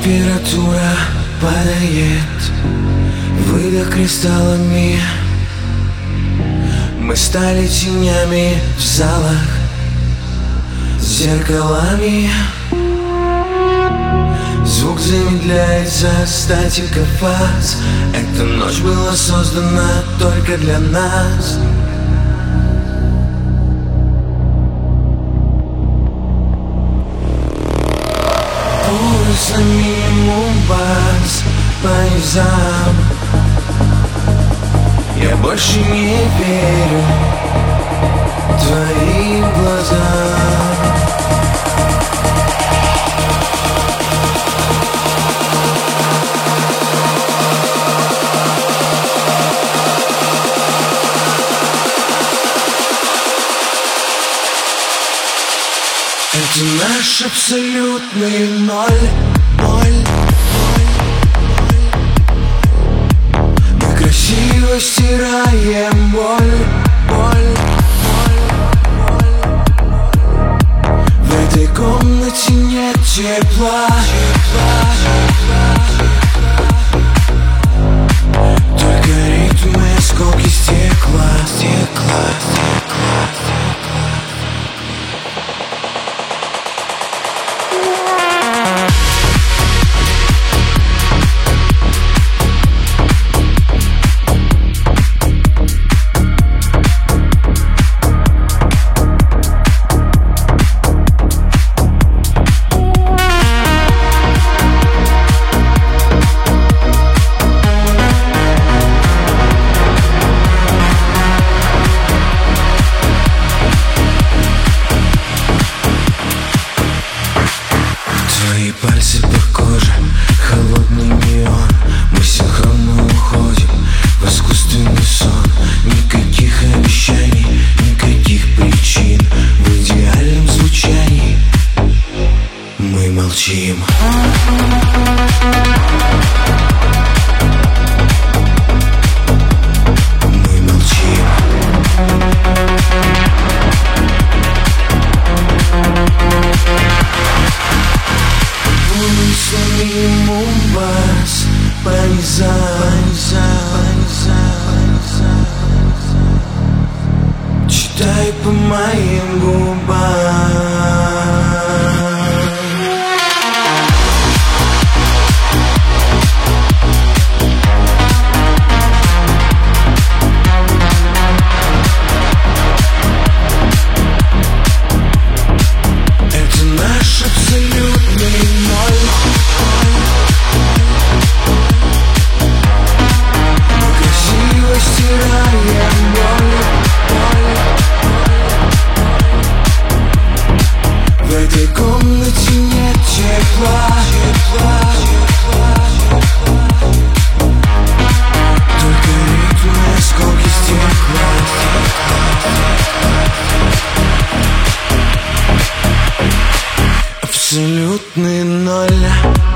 Температура падает, выдох кристаллами. Мы стали тенями в залах с зеркалами. Звук замедляется, статика фаз. Эта ночь была создана только для нас. Пульс на минимум, бас по низам. Я больше не верю твоим глазам. Это наш абсолютный ноль. Мы красиво стираем боль. В этой комнате нет тепла. Только ритмы, осколки стекла. Твои пальцы по коже, холодный неон. Мы синхронно уходим в искусственный сон. Никаких обещаний, никаких причин. В идеальном звучании мы молчим. Мы молчим. Минимум, бас по низам. Читай по моим губам. Это наш абсолютный ноль. В этой комнате нет тепла. Только ритмы, осколки стекла. Абсолютный ноль.